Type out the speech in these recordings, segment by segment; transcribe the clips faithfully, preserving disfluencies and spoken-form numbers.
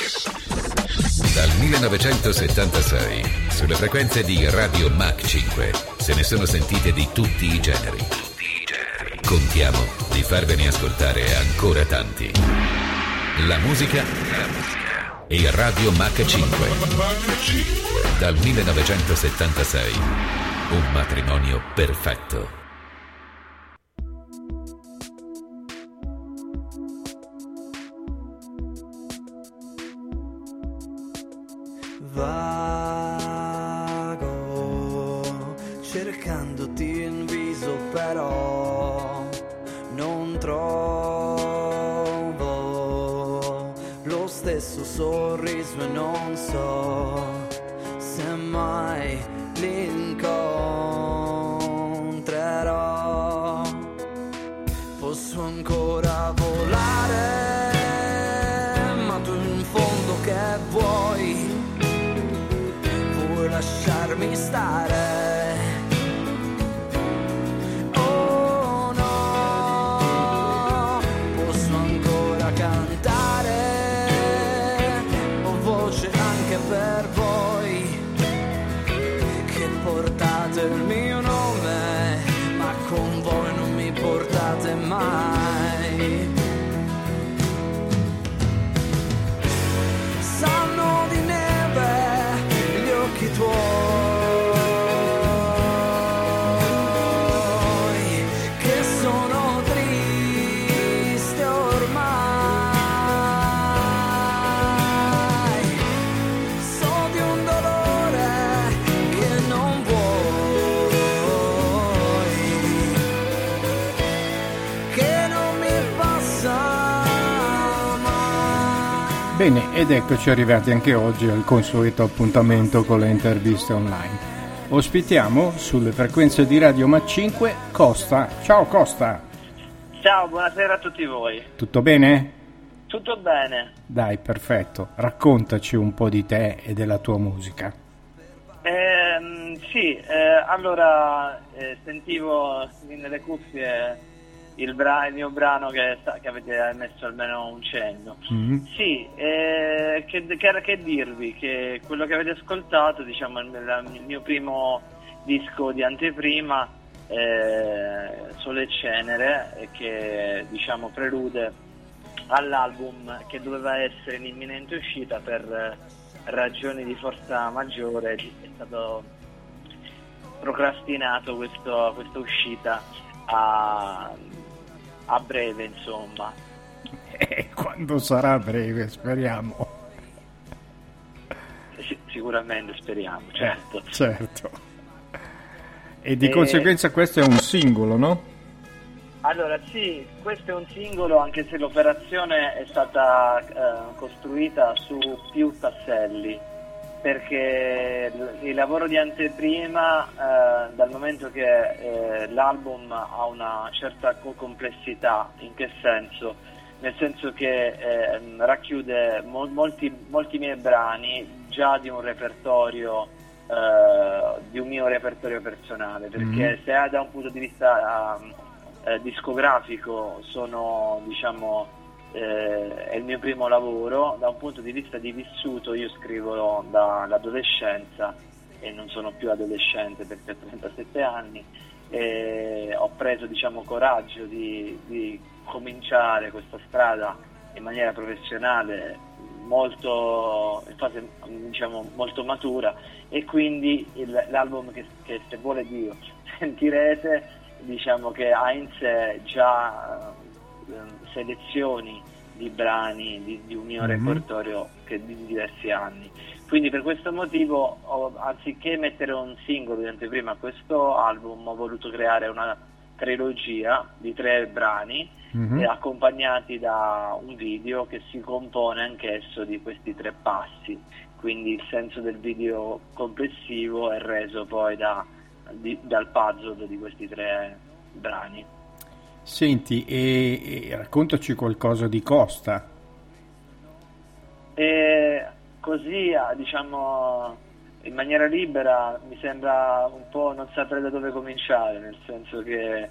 Dal millenovecentosettantasei, sulle frequenze di Radio Mach cinque, se ne sono sentite di tutti i generi. Contiamo di farvene ascoltare ancora tanti. La musica e Radio Mach cinque. Dal millenovecentosettantasei, un matrimonio perfetto. Vago, cercandoti in viso, però non trovo lo stesso sorriso e non so se mai l'incontrerò. Posso ancora volare, ma tu in fondo che vuoi? Vuoi lasciarmi stare? Oh no, posso ancora cantare, ho voce anche per voi che portate il mio nome, ma con voi non mi portate mai. Sanno di neve gli occhi tuoi, che sono triste ormai. So di un dolore che non vuoi, che non mi passa mai. Bene, ed eccoci arrivati anche oggi al consueto appuntamento con le interviste online. Ospitiamo sulle frequenze di Radio Mach cinque Costa. Ciao Costa. Ciao, buonasera a tutti voi. Tutto bene? Tutto bene. Dai, perfetto. Raccontaci un po' di te e della tua musica. Ehm, sì, eh, allora eh, sentivo nelle cuffie il, bra- il mio brano che, che avete messo almeno un cenno. Mm. Sì, eh, che, che, che dirvi? Che quello che avete ascoltato, diciamo, il, il mio primo disco di anteprima, eh, Sole e Cenere, che diciamo prelude all'album che doveva essere in imminente uscita, per ragioni di forza maggiore è stato procrastinato questo, questa uscita a, a breve, insomma. E quando sarà breve, speriamo. Sì, sicuramente, speriamo, certo. Eh, certo. E di E... conseguenza questo è un singolo, no? Allora sì, questo è un singolo, anche se l'operazione è stata eh, costruita su più tasselli, perché il, il lavoro di anteprima, eh, dal momento che eh, l'album ha una certa complessità, in che senso? Nel senso che eh, racchiude mo- molti, molti miei brani già di un repertorio, eh, di un mio repertorio personale, perché mm-hmm. se da un punto di vista uh, Eh, discografico sono, diciamo, eh, è il mio primo lavoro. Da un punto di vista di vissuto, io scrivo dall'adolescenza e non sono più adolescente perché ho trentasette anni, e ho preso, diciamo, coraggio di, di cominciare questa strada in maniera professionale, molto in fase, diciamo, molto matura, e quindi il, l'album che, che se vuole Dio sentirete, diciamo che ha in sé già eh, selezioni di brani di, di un mio mm-hmm. repertorio che di diversi anni. Quindi per questo motivo, ho, anziché mettere un singolo di anteprima a questo album, ho voluto creare una trilogia di tre brani mm-hmm. eh, accompagnati da un video che si compone anch'esso di questi tre passi. Quindi il senso del video complessivo è reso poi da Di, dal puzzle di questi tre brani. Senti, e, e raccontaci qualcosa di Costa. E così, diciamo, in maniera libera mi sembra un po' non sapere da dove cominciare, nel senso che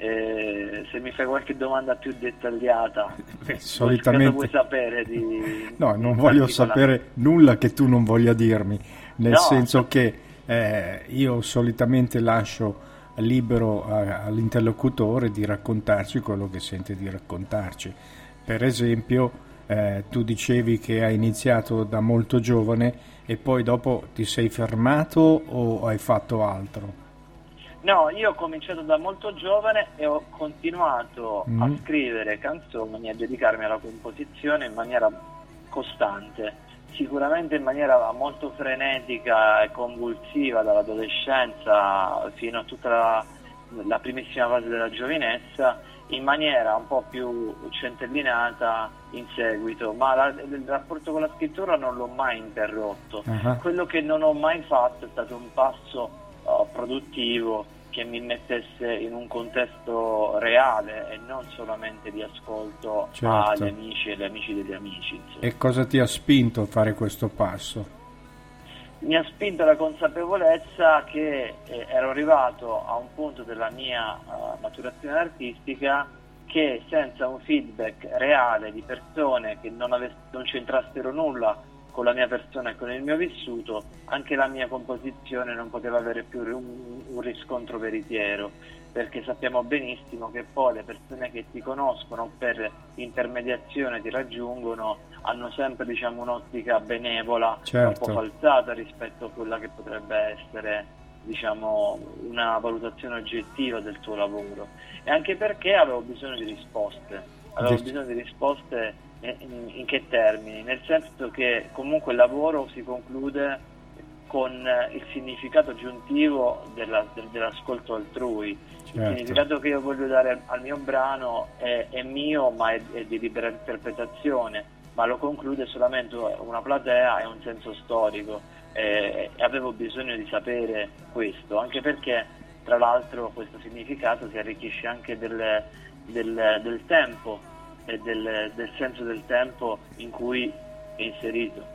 eh, se mi fai qualche domanda più dettagliata, Beh, solitamente cosa vuoi sapere di... No, non di voglio sapere nulla che tu non voglia dirmi, nel No. senso che eh, io solitamente lascio libero a, all'interlocutore di raccontarci quello che sente di raccontarci. Per esempio, eh, tu dicevi che hai iniziato da molto giovane e poi dopo ti sei fermato o hai fatto altro? No, io ho cominciato da molto giovane e ho continuato Mm. a scrivere canzoni e a dedicarmi alla composizione in maniera costante, sicuramente in maniera molto frenetica e convulsiva dall'adolescenza fino a tutta la, la primissima fase della giovinezza, in maniera un po' più centellinata in seguito, ma la, il rapporto con la scrittura non l'ho mai interrotto. Uh-huh. Quello che non ho mai fatto è stato un passo uh, produttivo che mi mettesse in un contesto reale e non solamente di ascolto Certo. agli amici e agli amici degli amici, insomma. E cosa ti ha spinto a fare questo passo? Mi ha spinto la consapevolezza che eh, ero arrivato a un punto della mia uh, maturazione artistica che senza un feedback reale di persone che non, avess- non c'entrassero nulla con la mia persona e con il mio vissuto, anche la mia composizione non poteva avere più un, un riscontro veritiero, perché sappiamo benissimo che poi le persone che ti conoscono per intermediazione ti raggiungono hanno sempre, diciamo, un'ottica benevola, Certo. un po' falsata rispetto a quella che potrebbe essere, diciamo, una valutazione oggettiva del tuo lavoro. E anche perché avevo bisogno di risposte, avevo Giusto. bisogno di risposte in, in che termini? Nel senso che comunque il lavoro si conclude con il significato aggiuntivo della, del, dell'ascolto altrui. Certo. Il significato che io voglio dare al, al mio brano è, è mio, ma è, è di libera interpretazione, ma lo conclude solamente una platea e un senso storico, e, e avevo bisogno di sapere questo, anche perché tra l'altro questo significato si arricchisce anche del, del, del tempo e del, del senso del tempo in cui è inserito.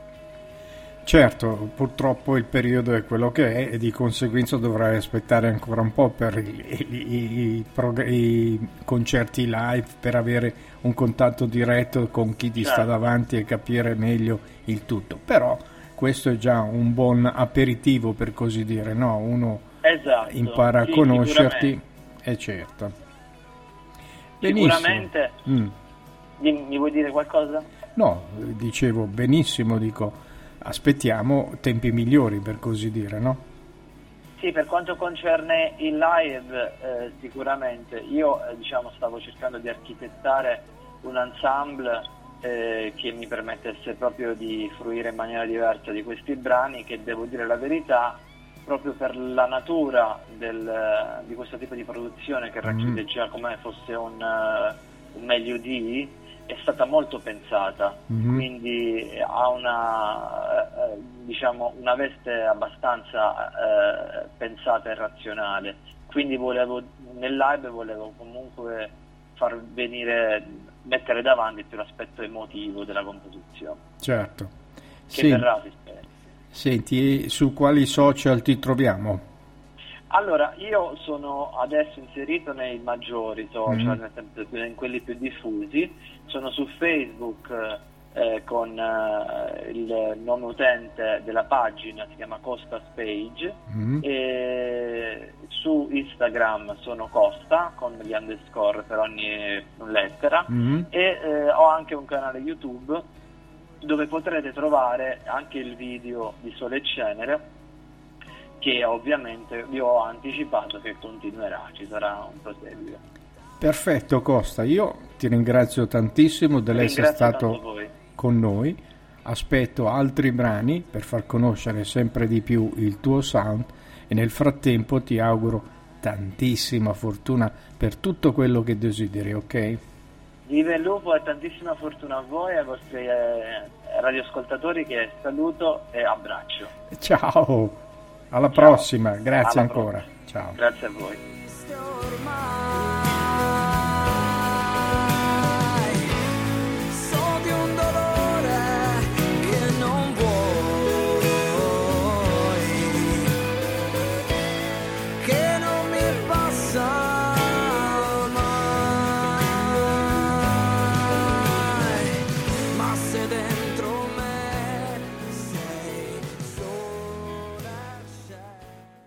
Certo, purtroppo il periodo è quello che è e di conseguenza dovrai aspettare ancora un po' per i, i, i, prog- i concerti live, per avere un contatto diretto con chi ti Certo. sta davanti e capire meglio il tutto. Però questo è già un buon aperitivo, per così dire, no? Uno Esatto, impara sì, a conoscerti, sicuramente. è certo. Benissimo. Sicuramente. Mm. Dimmi, mi vuoi dire qualcosa? No, dicevo benissimo, dico, aspettiamo tempi migliori, per così dire, no? Sì, per quanto concerne il live, eh, sicuramente io eh, diciamo stavo cercando di architettare un ensemble eh, che mi permettesse proprio di fruire in maniera diversa di questi brani, che devo dire la verità, proprio per la natura del, di questo tipo di produzione che racchiude già come fosse un, uh, un meglio di, è stata molto pensata, Mm-hmm. quindi ha una, eh, diciamo, una veste abbastanza eh, pensata e razionale, quindi volevo nel live volevo comunque far venire, mettere davanti più l'aspetto emotivo della composizione, Certo. che Sì. verrà, si spera. Senti, su quali social ti troviamo? Allora, io sono adesso inserito nei maggiori social, Mm. nel senso, in quelli più diffusi, sono su Facebook eh, con eh, il nome utente della pagina, si chiama Costas Page, Mm. e su Instagram sono Costa con gli underscore per ogni lettera, Mm. e eh, ho anche un canale YouTube dove potrete trovare anche il video di Sole e Cenere, che ovviamente vi ho anticipato che continuerà, ci sarà un proseguio. Perfetto Costa, io ti ringrazio tantissimo dell'essere Ringrazio tanto stato voi. con noi, aspetto altri brani per far conoscere sempre di più il tuo sound e nel frattempo ti auguro tantissima fortuna per tutto quello che desideri, ok? Vive il lupo e tantissima fortuna a voi e ai vostri eh, radioascoltatori, che saluto e abbraccio. Ciao, alla Ciao. prossima, grazie Alla ancora, prossima. ciao. Grazie a voi. Ormai